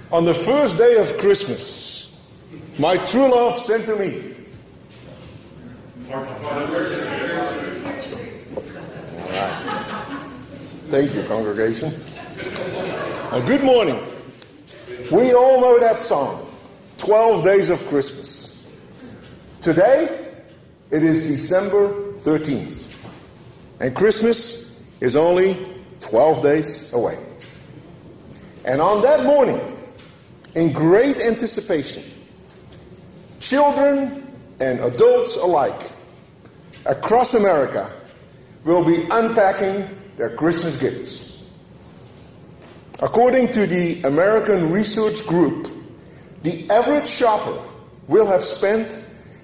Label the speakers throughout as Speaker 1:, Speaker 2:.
Speaker 1: On the first day of Christmas, my true love sent to me. All right. Thank you, congregation. Good morning. We all know that song, 12 Days of Christmas. Today, it is December 13th. And Christmas is only 12 days away. And on that morning, in great anticipation, children and adults alike across America will be unpacking their Christmas gifts. According to the American Research Group, the average shopper will have spent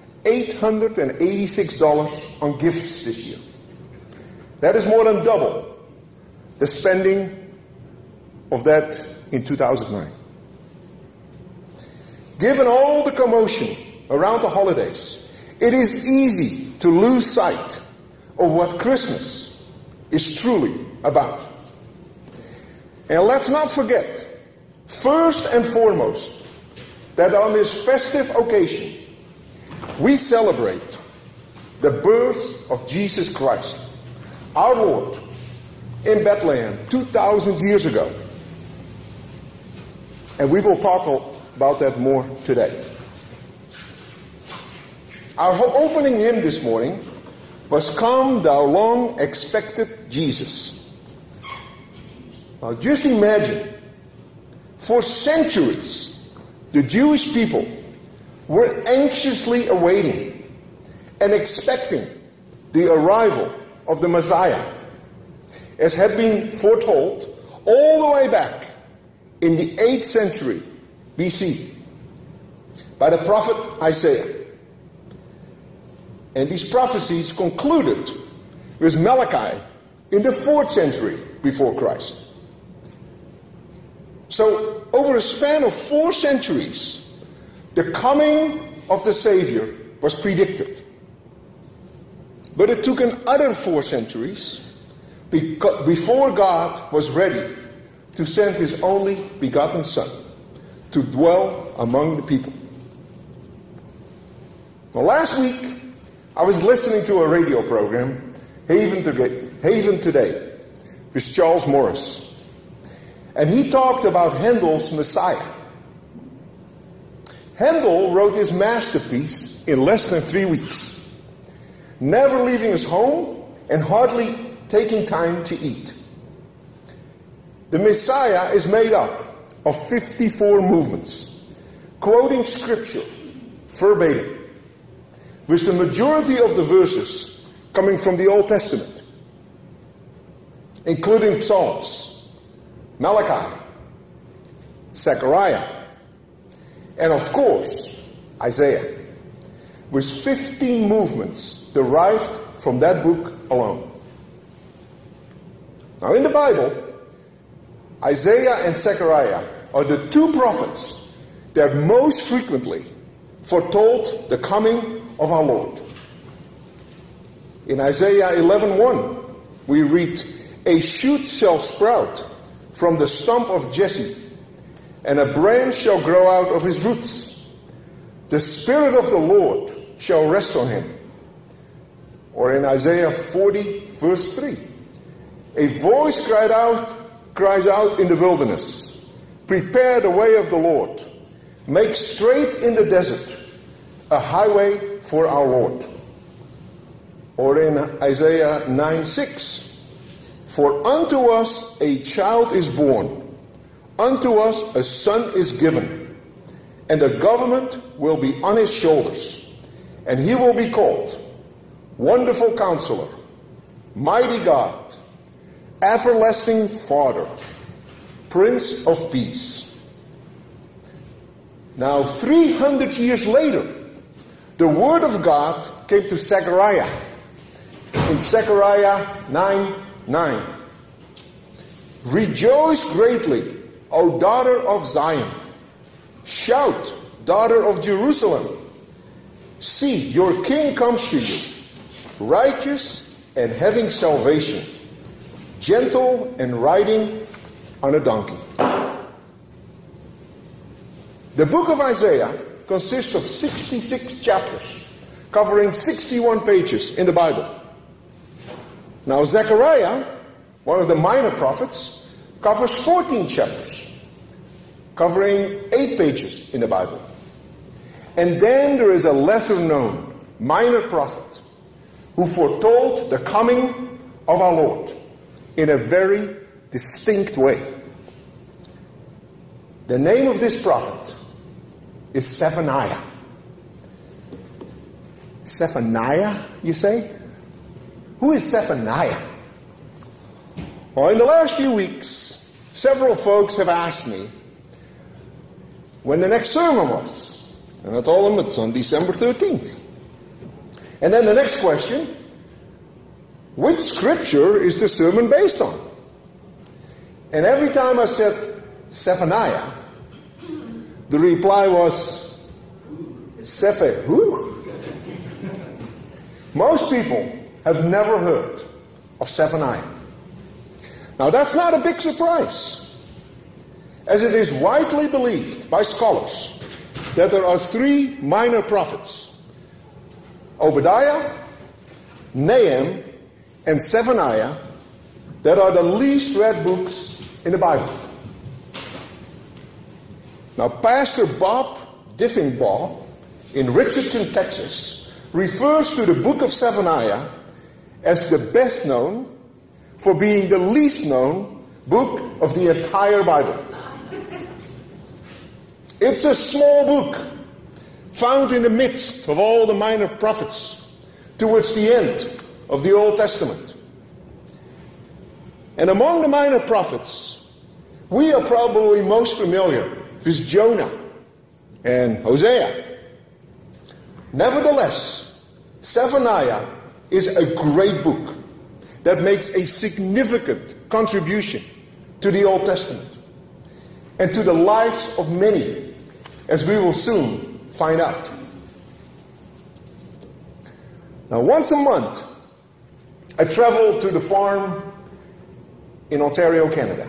Speaker 1: $886 on gifts this year. That is more than double the spending of that in 2009. Given all the commotion around the holidays, it is easy to lose sight of what Christmas is truly about. And let's not forget, first and foremost, that on this festive occasion, we celebrate the birth of Jesus Christ, our Lord, in Bethlehem 2,000 years ago. And we will talk about that more today. Our opening hymn this morning was "Come, Thou Long-Expected Jesus." Now just imagine, for centuries, the Jewish people were anxiously awaiting and expecting the arrival of the Messiah, as had been foretold all the way back in the 8th century BC by the prophet Isaiah. And these prophecies concluded with Malachi in the 4th century before Christ. So, over a span of 4 centuries, the coming of the Savior was predicted. But it took another 4 centuries before God was ready to send His only begotten Son to dwell among the people. Well, last week, I was listening to a radio program, Haven Today, with Charles Morris. And he talked about Handel's Messiah. Handel wrote his masterpiece in less than 3 weeks, never leaving his home and hardly taking time to eat. The Messiah is made up of 54 movements, quoting scripture verbatim, with the majority of the verses coming from the Old Testament, including Psalms, Malachi, Zechariah, and of course, Isaiah, with 15 movements derived from that book alone. Now in the Bible, Isaiah and Zechariah are the 2 prophets that most frequently foretold the coming of our Lord. In Isaiah 11:1, we read, "A shoot shall sprout from the stump of Jesse, and a branch shall grow out of his roots. The Spirit of the Lord shall rest on him." Or in Isaiah 40, verse 3, "A voice cries out in the wilderness, prepare the way of the Lord, make straight in the desert a highway for our Lord." Or in Isaiah 9:6, "For unto us a child is born, unto us a son is given, and the government will be on his shoulders, and he will be called Wonderful Counselor, Mighty God, Everlasting Father, Prince of Peace." Now 300 years later, the word of God came to Zechariah in Zechariah 9:9. "Rejoice greatly, O daughter of Zion. Shout, daughter of Jerusalem. See, your king comes to you, righteous and having salvation, gentle and riding on a donkey." The book of Isaiah consists of 66 chapters, covering 61 pages in the Bible. Now, Zechariah, one of the minor prophets, covers 14 chapters, covering 8 pages in the Bible. And then there is a lesser-known minor prophet who foretold the coming of our Lord in a very distinct way. The name of this prophet is Zephaniah. Zephaniah, you say? Who is Zephaniah? Well, in the last few weeks, several folks have asked me when the next sermon was. And I told them it's on December 13th. And then the next question, which scripture is the sermon based on? And every time I said Zephaniah, the reply was, Sephe, who? Most people have never heard of Zephaniah. Now that's not a big surprise, as it is widely believed by scholars that there are 3 minor prophets, Obadiah, Nahum, and Zephaniah, that are the least read books in the Bible. Now, Pastor Bob Diffingbaugh in Richardson, Texas, refers to the book of Zephaniah as the best known for being the least known book of the entire Bible. It's a small book found in the midst of all the minor prophets towards the end of the Old Testament. And among the minor prophets, we are probably most familiar with Jonah and Hosea. Nevertheless, Zephaniah is a great book that makes a significant contribution to the Old Testament and to the lives of many, as we will soon find out. Now, once a month, I travel to the farm in Ontario, Canada.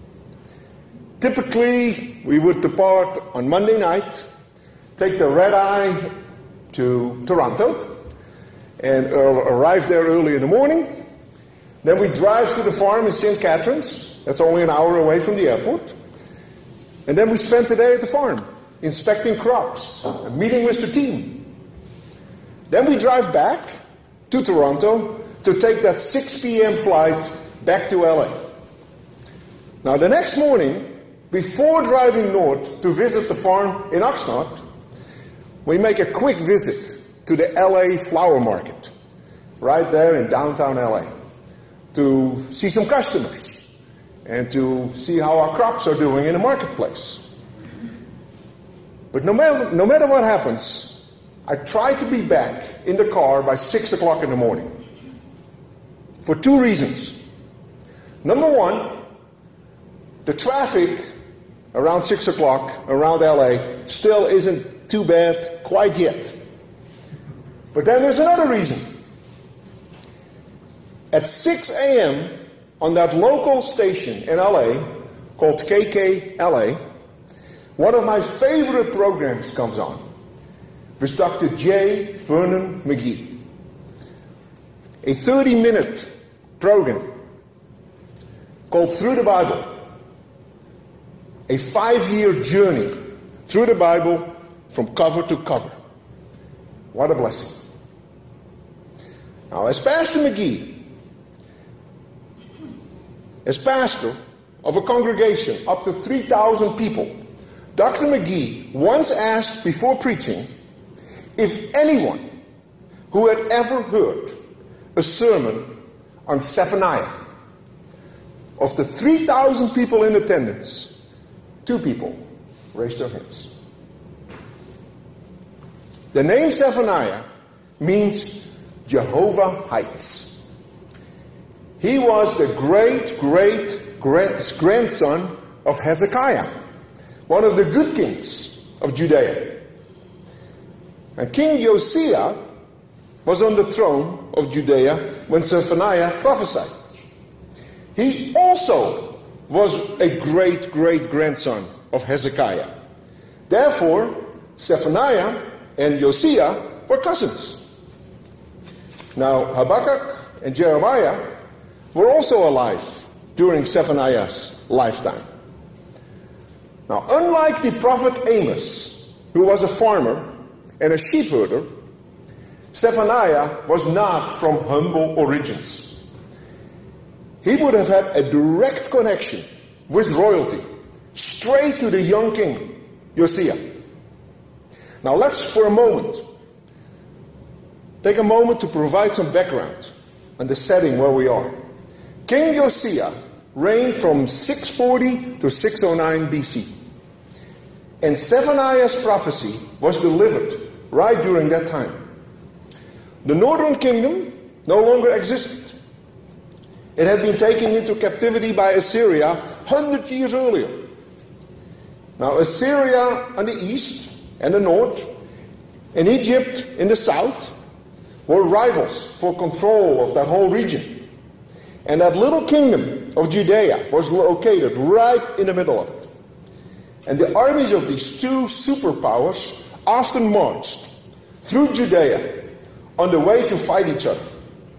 Speaker 1: Typically, we would depart on Monday night, take the red-eye to Toronto, and arrive there early in the morning. Then we drive to the farm in St. Catharines. That's only an hour away from the airport. And then we spend the day at the farm, inspecting crops, and meeting with the team. Then we drive back to Toronto to take that 6 p.m. flight back to LA. Now, the next morning, before driving north to visit the farm in Oxnard, we make a quick visit to the LA flower market, right there in downtown LA, to see some customers and to see how our crops are doing in the marketplace. But no matter what happens, I try to be back in the car by 6 o'clock in the morning for 2 reasons. Number one, the traffic around 6 o'clock around LA still isn't too bad quite yet. But then there's another reason. At 6 a.m. on that local station in LA called KKLA, one of my favorite programs comes on with Dr. J. Vernon McGee. A 30-minute program called Through the Bible. A 5-year journey through the Bible from cover to cover. What a blessing. Now, as Pastor McGee, as pastor of a congregation up to 3,000 people, Dr. McGee once asked before preaching if anyone who had ever heard a sermon on Zephaniah. Of the 3,000 people in attendance, 2 people raised their hands. The name Zephaniah means Jehovah heights. He was the great-great-grandson of Hezekiah, one of the good kings of Judea. And King Josiah was on the throne of Judea when Zephaniah prophesied. He also was a great-great-grandson of Hezekiah, Therefore, Zephaniah and Josiah were cousins. Now, Habakkuk and Jeremiah were also alive during Zephaniah's lifetime. Now, unlike the prophet Amos, who was a farmer and a sheep herder, Zephaniah was not from humble origins. He would have had a direct connection with royalty, straight to the young king, Josiah. Now let's, for a moment, take a moment to provide some background on the setting where we are. King Josiah reigned from 640 to 609 BC. And Zephaniah's prophecy was delivered right during that time. The northern kingdom no longer existed. It had been taken into captivity by Assyria 100 years earlier. Now Assyria on the east and the north, and Egypt in the south, were rivals for control of that whole region. And that little kingdom of Judea was located right in the middle of it. And the armies of these two superpowers often marched through Judea on the way to fight each other.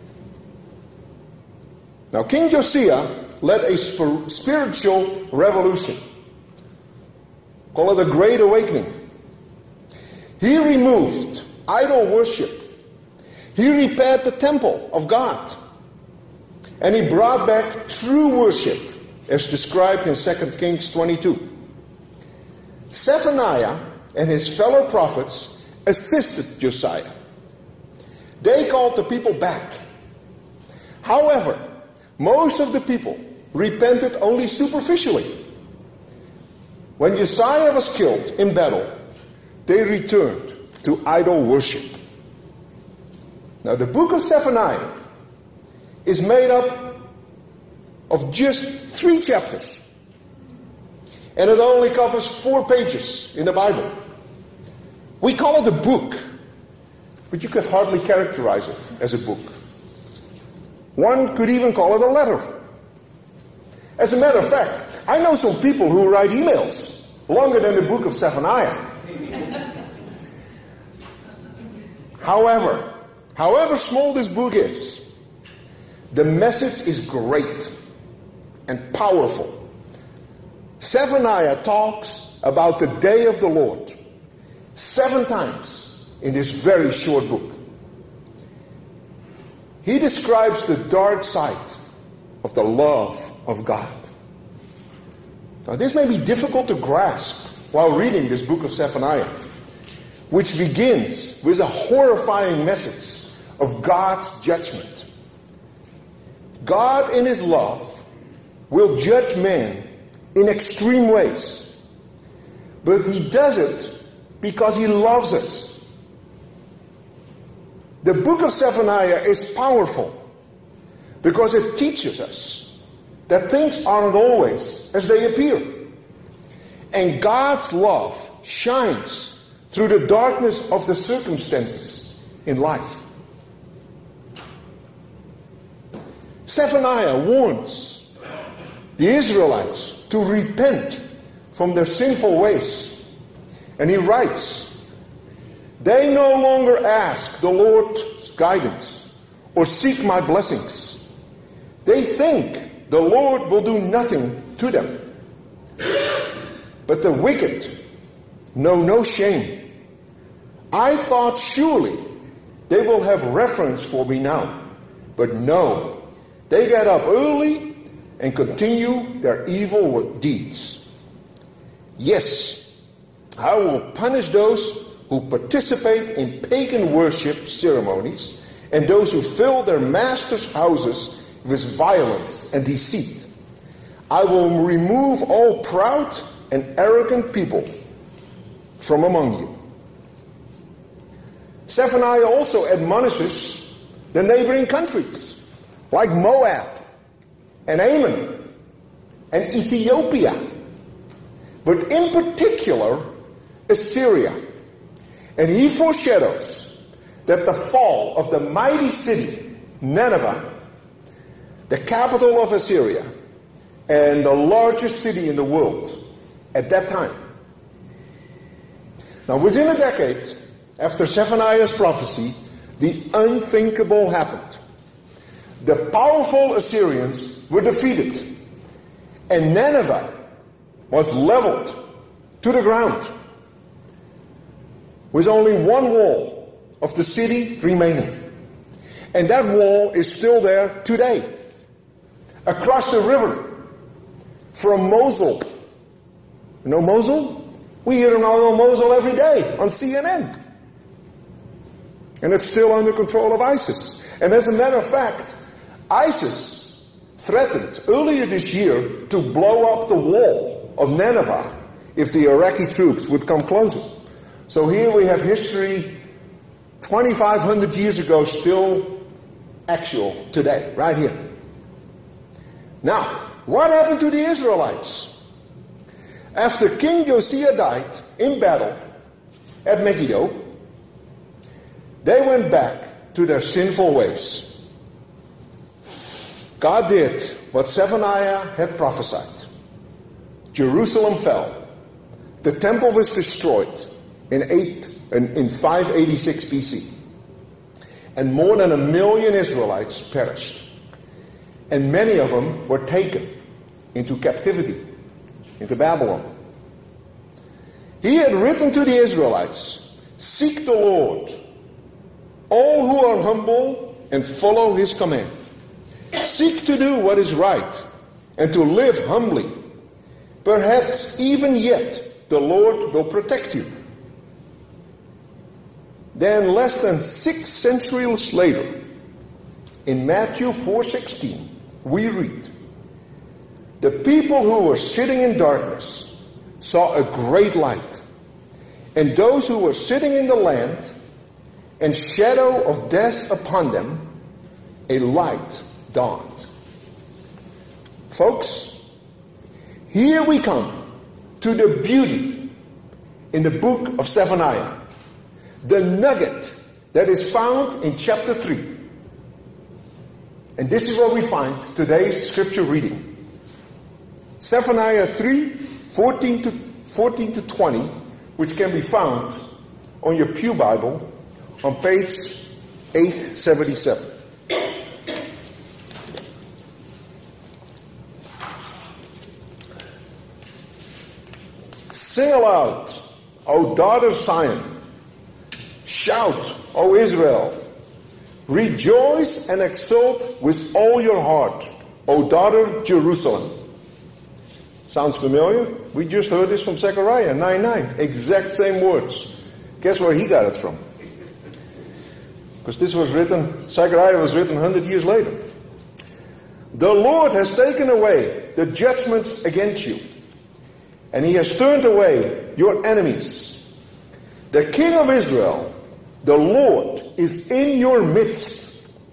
Speaker 1: Now, King Josiah led a spiritual revolution. Call it a Great Awakening. He removed idol worship. He repaired the temple of God. And he brought back true worship, as described in 2 Kings 22. Zephaniah and his fellow prophets assisted Josiah. They called the people back. However, most of the people repented only superficially. When Josiah was killed in battle, they returned to idol worship. Now, the book of Zephaniah is made up of just 3 chapters. And it only covers 4 pages in the Bible. We call it a book, but you could hardly characterize it as a book. One could even call it a letter. As a matter of fact, I know some people who write emails longer than the book of Zephaniah. However small this book is, the message is great and powerful. Zephaniah talks about the day of the Lord 7 times in this very short book. He describes the dark side of the love of God. Now, this may be difficult to grasp while reading this book of Zephaniah, which begins with a horrifying message of God's judgment. God, in his love, will judge man in extreme ways. But he does it because he loves us. The book of Zephaniah is powerful because it teaches us that things aren't always as they appear. And God's love shines through the darkness of the circumstances in life. Zephaniah warns the Israelites to repent from their sinful ways. And he writes, "They no longer ask the Lord's guidance or seek my blessings. They think the Lord will do nothing to them. But the wicked know no shame. I thought surely they will have reverence for me now. But no, they get up early and continue their evil deeds. Yes, I will punish those who participate in pagan worship ceremonies and those who fill their masters' houses with violence and deceit. I will remove all proud and arrogant people from among you." Zephaniah also admonishes the neighboring countries like Moab and Ammon and Ethiopia, but in particular Assyria. And he foreshadows that the fall of the mighty city, Nineveh, the capital of Assyria, and the largest city in the world at that time, Now, within a decade after Zephaniah's prophecy, the unthinkable happened. The powerful Assyrians were defeated, and Nineveh was leveled to the ground, with only one wall of the city remaining. And that wall is still there today, across the river from Mosul. You know Mosul? We hear about Mosul every day on CNN. And it's still under control of ISIS. And as a matter of fact, ISIS threatened earlier this year to blow up the wall of Nineveh if the Iraqi troops would come closer. So here we have history 2,500 years ago still actual today, right here. Now, what happened to the Israelites? After King Josiah died in battle at Megiddo, they went back to their sinful ways. God did what Zephaniah had prophesied. Jerusalem fell. The temple was destroyed in 586 BC. And more than 1 million Israelites perished. And many of them were taken into captivity, into Babylon. He had written to the Israelites, "Seek the Lord, all who are humble, and follow his command. Seek to do what is right, and to live humbly. Perhaps even yet the Lord will protect you." Then less than 6 centuries later, in Matthew 4:16, we read, "The people who were sitting in darkness saw a great light, and those who were sitting in the land and shadow of death upon them, a light dawned." Folks, here we come to the beauty in the book of Zephaniah. The nugget that is found in chapter 3. And this is what we find today's scripture reading. Zephaniah 3, 14 to 20, which can be found on your Pew Bible on page 877. Sing aloud, O daughter Zion. Shout, O Israel. Rejoice and exult with all your heart, O daughter Jerusalem. Sounds familiar? We just heard this from Zechariah 9:9. Exact same words. Guess where he got it from? Because this was written, Zechariah was written 100 years later. The Lord has taken away the judgments against you, and he has turned away your enemies. The King of Israel, the Lord, is in your midst.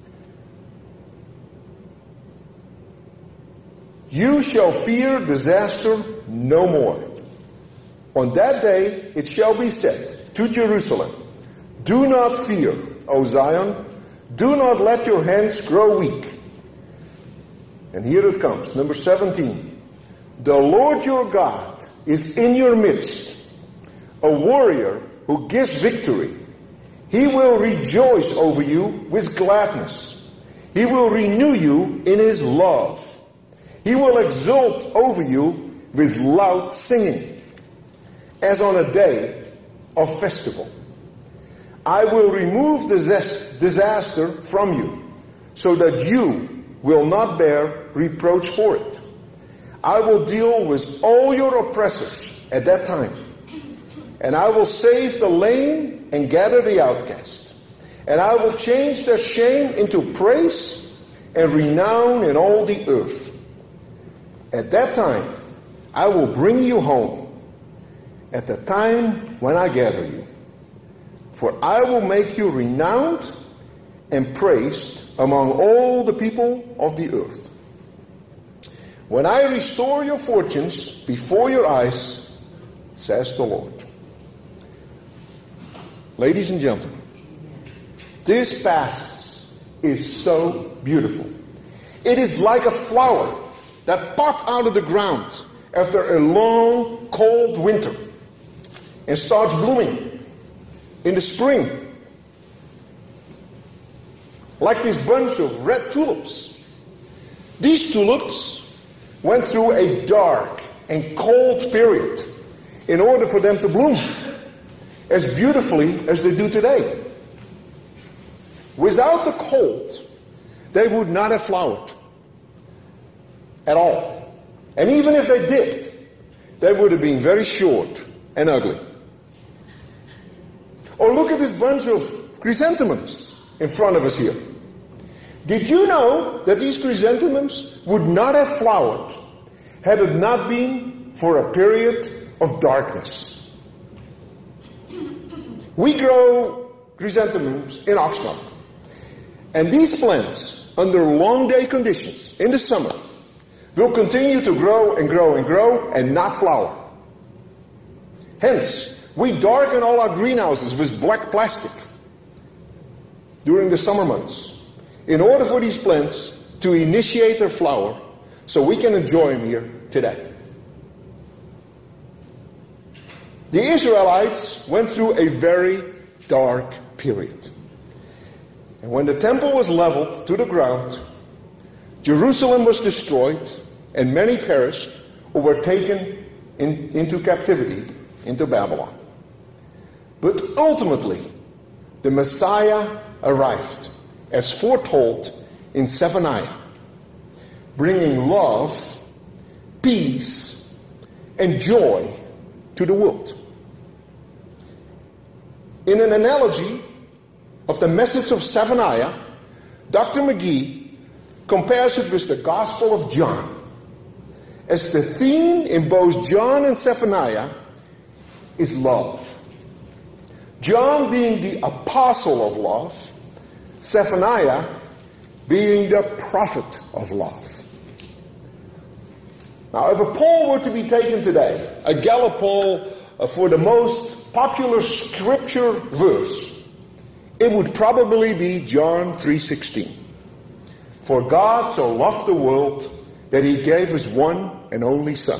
Speaker 1: You shall fear disaster no more. On that day it shall be said to Jerusalem, "Do not fear, O Zion. Do not let your hands grow weak." And here it comes, number 17. The Lord your God is in your midst, a warrior who gives victory. He will rejoice over you with gladness. He will renew you in his love. He will exult over you with loud singing, as on a day of festival. I will remove disaster from you, so that you will not bear reproach for it. I will deal with all your oppressors at that time, and I will save the lame and gather the outcast, and I will change their shame into praise and renown in all the earth. At that time, I will bring you home, at the time when I gather you. For I will make you renowned and praised among all the people of the earth. When I restore your fortunes before your eyes, says the Lord. Ladies and gentlemen, this passage is so beautiful. It is like a flower that popped out of the ground after a long, cold winter. and starts blooming in the spring. Like this bunch of red tulips. These tulips went through a dark and cold period in order for them to bloom as beautifully as they do today. Without the cold, they would not have flowered at all. And even if they did, they would have been very short and ugly. Or look at this bunch of chrysanthemums in front of us here. Did you know that these chrysanthemums would not have flowered had it not been for a period of darkness? We grow chrysanthemums in Oxnard. And these plants, under long day conditions in the summer, will continue to grow and grow and grow and not flower. Hence, we darken all our greenhouses with black plastic during the summer months in order for these plants to initiate their flower so we can enjoy them here today. The Israelites went through a very dark period. And when the temple was leveled to the ground, Jerusalem was destroyed, and many perished or were taken into captivity into Babylon. But ultimately, the Messiah arrived, as foretold in Zephaniah, bringing love, peace, and joy to the world. In an analogy of the message of Zephaniah, Dr. McGee compares it with the Gospel of John, as the theme in both John and Zephaniah is love. John being the apostle of love, Zephaniah being the prophet of love. Now, if a poll were to be taken today, a Gallup poll for the most popular scripture verse, it would probably be John 3:16. For God so loved the world that he gave his one and only Son.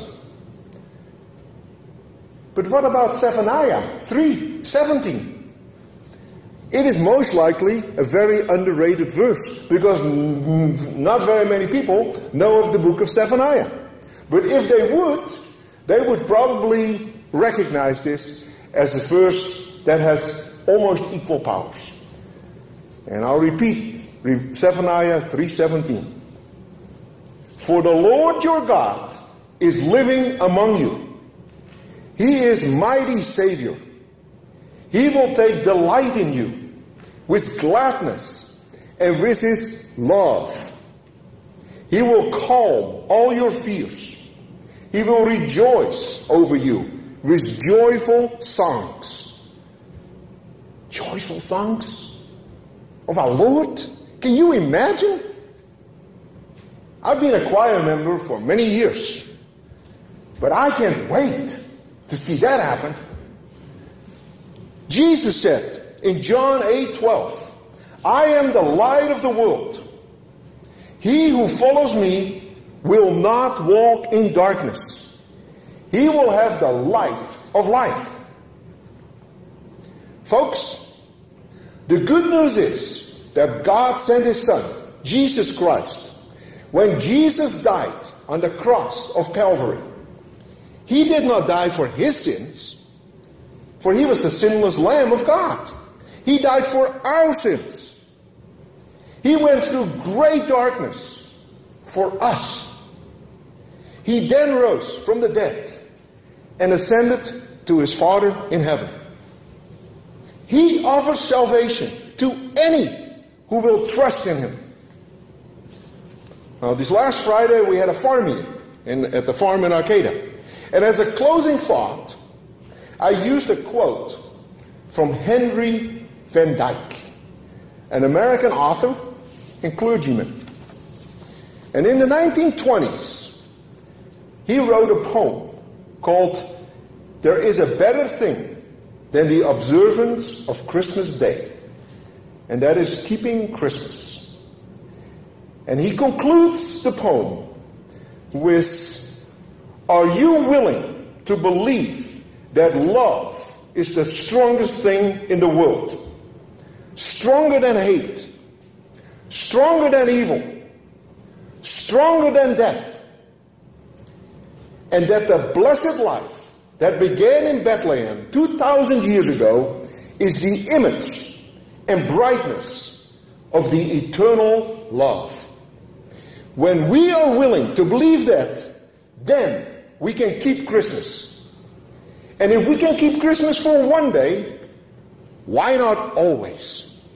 Speaker 1: But what about Zephaniah 3:17? It is most likely a very underrated verse because not very many people know of the book of Zephaniah. But if they would probably recognize this as a verse that has almost equal powers. And I'll repeat Zephaniah 3:17. For the Lord your God is living among you. He is mighty Savior. He will take delight in you with gladness and with his love. He will calm all your fears. He will rejoice over you with joyful songs. Joyful songs of our Lord? Can you imagine? I've been a choir member for many years, but I can't wait to see that happen. Jesus said in John 8:12, I am the light of the world. He who follows me will not walk in darkness. He will have the light of life. Folks, the good news is that God sent his Son, Jesus Christ. When Jesus died on the cross of Calvary, he did not die for his sins, for he was the sinless Lamb of God. He died for our sins. He went through great darkness for us. He then rose from the dead and ascended to his Father in heaven. He offers salvation to any who will trust in him. Now, this last Friday we had a farm meeting at the farm in Arcata. And as a closing thought, I used a quote from Henry Van Dyke, an American author and clergyman. And in the 1920s, he wrote a poem called There is a Better Thing Than the Observance of Christmas Day, and that is keeping Christmas. And he concludes the poem with, are you willing to believe that love is the strongest thing in the world. Stronger than hate. Stronger than evil. Stronger than death. And that the blessed life that began in Bethlehem 2,000 years ago is the image and brightness of the eternal love. When we are willing to believe that, then we can keep Christmas. And if we can keep Christmas for one day, why not always?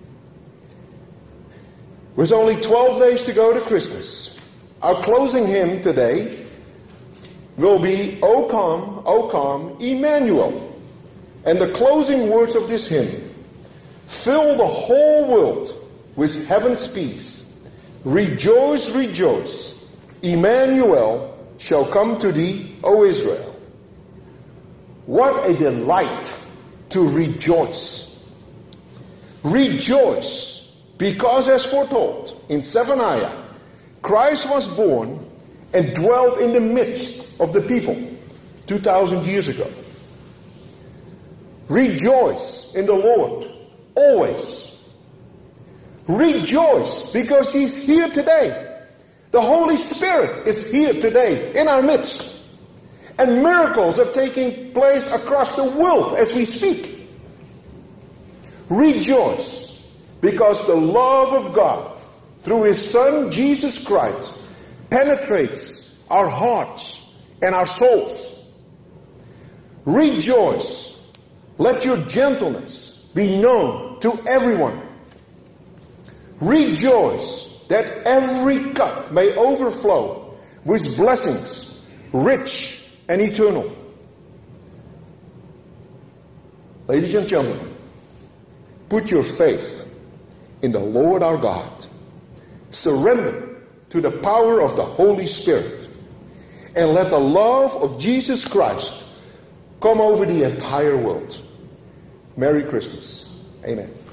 Speaker 1: With only 12 days to go to Christmas, our closing hymn today will be O come, Emmanuel. And the closing words of this hymn: fill the whole world with heaven's peace. Rejoice, rejoice, Emmanuel shall come to thee, O Israel. What a delight to rejoice. Rejoice, because as foretold in Zephaniah, Christ was born and dwelt in the midst of the people 2,000 years ago. Rejoice in the Lord always. Rejoice because He's here today. The Holy Spirit is here today in our midst. And miracles are taking place across the world as we speak. Rejoice because the love of God through His Son Jesus Christ penetrates our hearts and our souls. Rejoice. Let your gentleness be known to everyone. Rejoice that every cup may overflow with blessings, rich and eternal. Ladies and gentlemen, put your faith in the Lord our God. Surrender to the power of the Holy Spirit. And let the love of Jesus Christ come over the entire world. Merry Christmas. Amen.